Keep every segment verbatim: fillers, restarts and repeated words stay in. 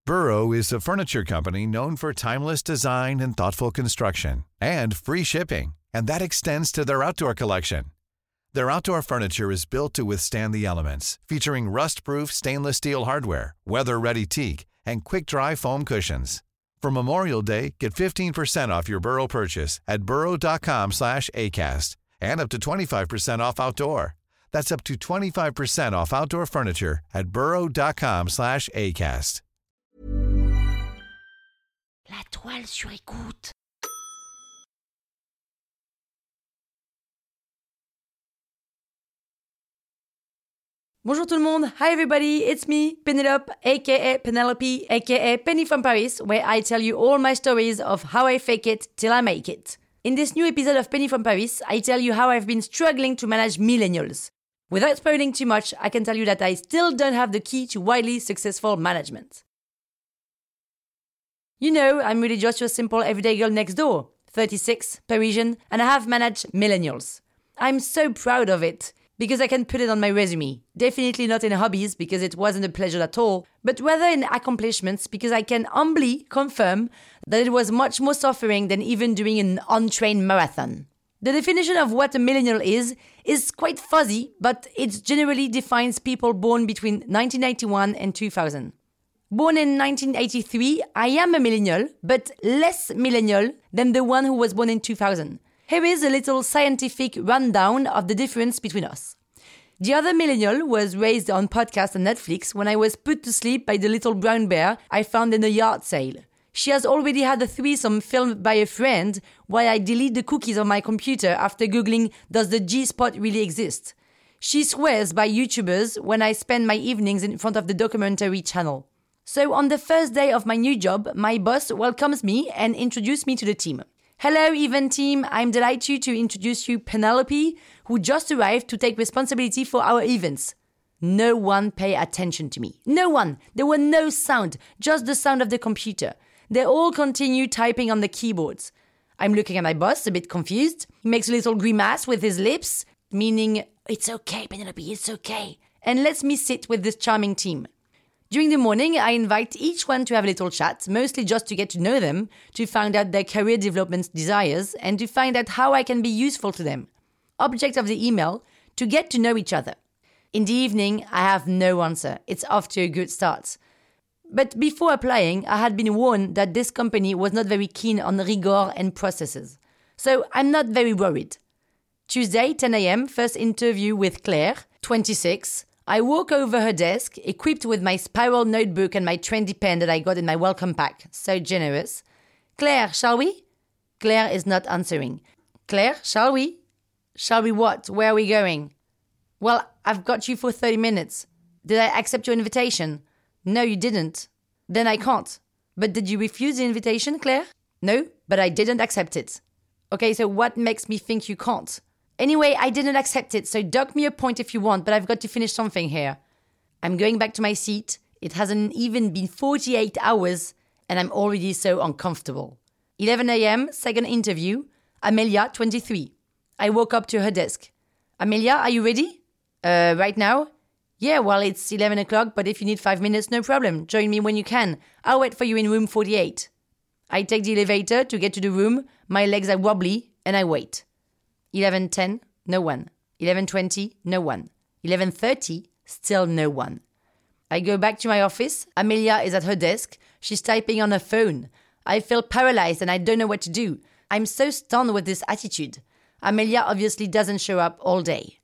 Burrow is a furniture company known for timeless design and thoughtful construction, and free shipping, and that extends to their outdoor collection. Their outdoor furniture is built to withstand the elements, featuring rust-proof stainless steel hardware, weather-ready teak, and quick-dry foam cushions. For Memorial Day, get fifteen percent off your Burrow purchase at burrow.com slash ACAST and up to twenty-five percent off outdoor. That's up to twenty-five percent off outdoor furniture at burrow.com slash ACAST. La toile sur écoute. Bonjour tout le monde, hi everybody, it's me, Penelope, aka Penelope, aka Penny from Paris, where I tell you all my stories of how I fake it till I make it. In this new episode of Penny from Paris, I tell you how I've been struggling to manage millennials. Without spoiling too much, I can tell you that I still don't have the key to widely successful management. You know, I'm really just your simple everyday girl next door, thirty-six, Parisian, and I have managed millennials. I'm so proud of it. Because I can put it on my resume. Definitely not in hobbies, because it wasn't a pleasure at all, but rather in accomplishments, because I can humbly confirm that it was much more suffering than even doing an untrained marathon. The definition of what a millennial is, is quite fuzzy, but it generally defines people born between nineteen ninety-one and two thousand. Born in nineteen eighty-three, I am a millennial, but less millennial than the one who was born in two thousand. Here is a little scientific rundown of the difference between us. The other millennial was raised on podcast and Netflix when I was put to sleep by the little brown bear I found in a yard sale. She has already had a threesome filmed by a friend while I delete the cookies on my computer after googling, does the G-spot really exist? She swears by YouTubers when I spend my evenings in front of the documentary channel. So on the first day of my new job, my boss welcomes me and introduces me to the team. Hello, event team. I'm delighted to introduce you Penelope, who just arrived to take responsibility for our events. No one paid attention to me. No one. There were no sound, just the sound of the computer. They all continue typing on the keyboards. I'm looking at my boss, a bit confused. He makes a little grimace with his lips, meaning, it's okay, Penelope, it's okay, and lets me sit with this charming team. During the morning, I invite each one to have a little chat, mostly just to get to know them, to find out their career development desires, and to find out how I can be useful to them. Object of the email, to get to know each other. In the evening, I have no answer. It's off to a good start. But before applying, I had been warned that this company was not very keen on rigor and processes. So I'm not very worried. Tuesday, ten a.m., first interview with Claire, twenty-six. I walk over her desk, equipped with my spiral notebook and my trendy pen that I got in my welcome pack. So generous. Claire, shall we? Claire is not answering. Claire, shall we? Shall we what? Where are we going? Well, I've got you for thirty minutes. Did I accept your invitation? No, you didn't. Then I can't. But did you refuse the invitation, Claire? No, but I didn't accept it. Okay, so what makes me think you can't? Anyway, I didn't accept it, so dock me a point if you want, but I've got to finish something here. I'm going back to my seat. It hasn't even been forty-eight hours, and I'm already so uncomfortable. eleven a.m., second interview. Amelia, twenty-three. I walk up to her desk. Amelia, are you ready? Uh, right now? Yeah, well, it's eleven o'clock, but if you need five minutes, no problem. Join me when you can. I'll wait for you in room forty-eight. I take the elevator to get to the room. My legs are wobbly, and I wait. eleven ten, no one. eleven twenty, no one. eleven thirty, still no one. I go back to my office. Amelia is at her desk. She's typing on her phone. I feel paralyzed and I don't know what to do. I'm so stunned with this attitude. Amelia obviously doesn't show up all day.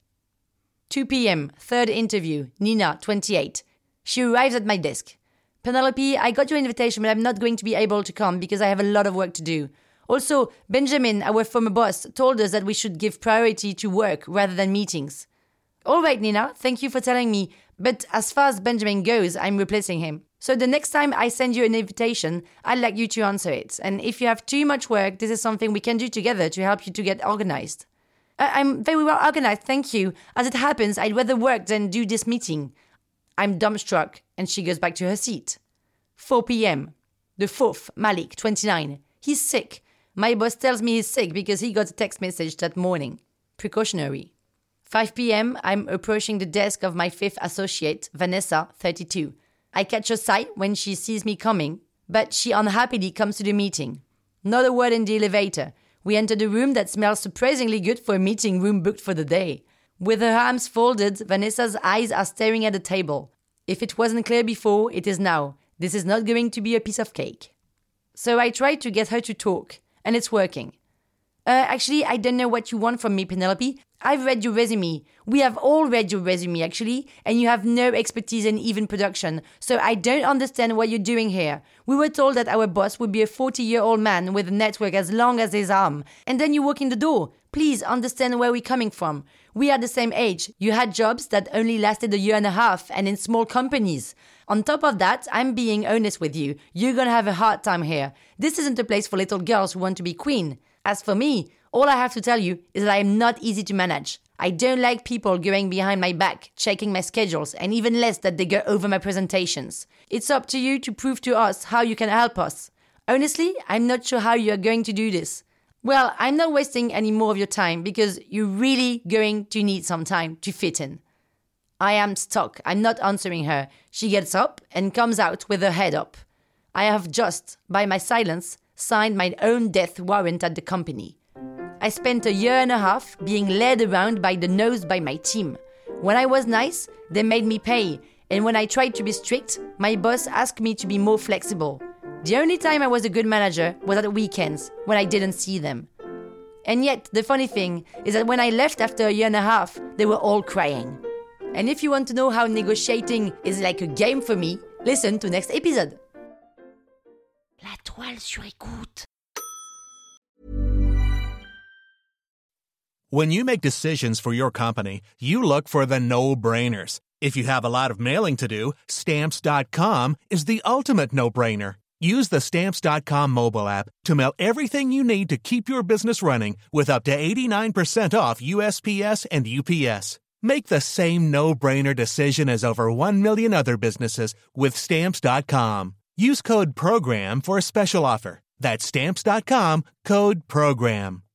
two p.m., third interview. Nina, twenty-eight. She arrives at my desk. Penelope, I got your invitation, but I'm not going to be able to come because I have a lot of work to do. Also, Benjamin, our former boss, told us that we should give priority to work rather than meetings. All right, Nina, thank you for telling me, but as far as Benjamin goes, I'm replacing him. So the next time I send you an invitation, I'd like you to answer it. And if you have too much work, this is something we can do together to help you to get organized. I- I'm very well organized, thank you. As it happens, I'd rather work than do this meeting. I'm dumbstruck, and she goes back to her seat. four p.m. The fourth, Malik, twenty-nine. He's sick. My boss tells me he's sick because he got a text message that morning. Precautionary. five p.m. I'm approaching the desk of my fifth associate, Vanessa, thirty-two. I catch her sight when she sees me coming, but she unhappily comes to the meeting. Not a word in the elevator. We enter the room that smells surprisingly good for a meeting room booked for the day. With her arms folded, Vanessa's eyes are staring at the table. If it wasn't clear before, it is now. This is not going to be a piece of cake. So I try to get her to talk, and it's working. Uh, actually, I don't know what you want from me, Penelope. I've read your resume. We have all read your resume, actually, and you have no expertise in even production, so I don't understand what you're doing here. We were told that our boss would be a forty-year-old man with a network as long as his arm, and then you walk in the door. Please understand where we're coming from. We are the same age. You had jobs that only lasted a year and a half and in small companies. On top of that, I'm being honest with you. You're gonna have a hard time here. This isn't a place for little girls who want to be queen. As for me, all I have to tell you is that I am not easy to manage. I don't like people going behind my back, checking my schedules, and even less that they go over my presentations. It's up to you to prove to us how you can help us. Honestly, I'm not sure how you are going to do this. Well, I'm not wasting any more of your time because you're really going to need some time to fit in. I am stuck. I'm not answering her. She gets up and comes out with her head up. I have just, by my silence, signed my own death warrant at the company. I spent a year and a half being led around by the nose by my team. When I was nice, they made me pay, and when I tried to be strict, my boss asked me to be more flexible. The only time I was a good manager was at the weekends, when I didn't see them. And yet, the funny thing is that when I left after a year and a half, they were all crying. And if you want to know how negotiating is like a game for me, listen to next episode. La toile sur écoute. When you make decisions for your company, you look for the no-brainers. If you have a lot of mailing to do, Stamps dot com is the ultimate no-brainer. Use the Stamps dot com mobile app to mail everything you need to keep your business running with up to eighty-nine percent off U S P S and U P S. Make the same no-brainer decision as over one million other businesses with Stamps dot com. Use code PROGRAM for a special offer. That's Stamps dot com, code PROGRAM.